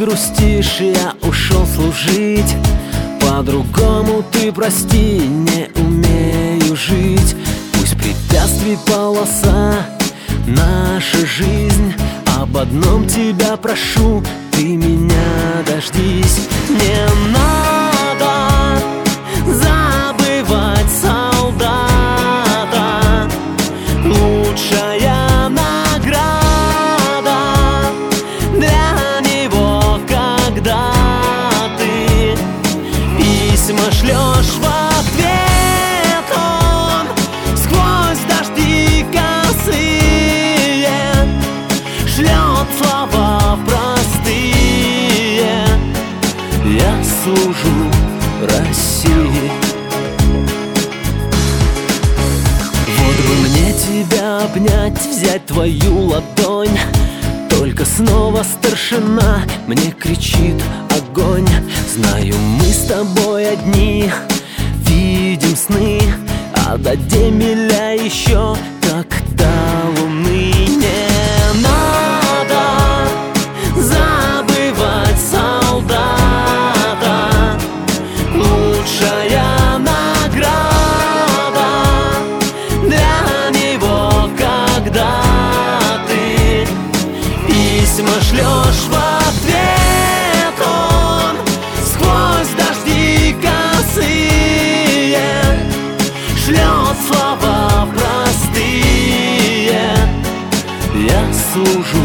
грустишь, я ушел служить. По-другому ты прости, не умею жить. Пусть препятствий полоса, наша жизнь. Об одном тебя прошу, ты меня дождись. Не надо забывать солдата, лучшая награда для него, когда ты письма шлешь в ответ. Он сквозь дожди косые шлет слова простые. Я служу России. Вот бы мне тебя обнять, взять твою ладонь. Только снова старшина мне кричит огонь. Знаю, мы с тобой одни видим сны, а до демеля еще как до луны. Не надо забывать солдата, лучшая награда для него, когда ты письма шлешь в ответ. Он сквозь дожди косые шлет слова простые. Я служу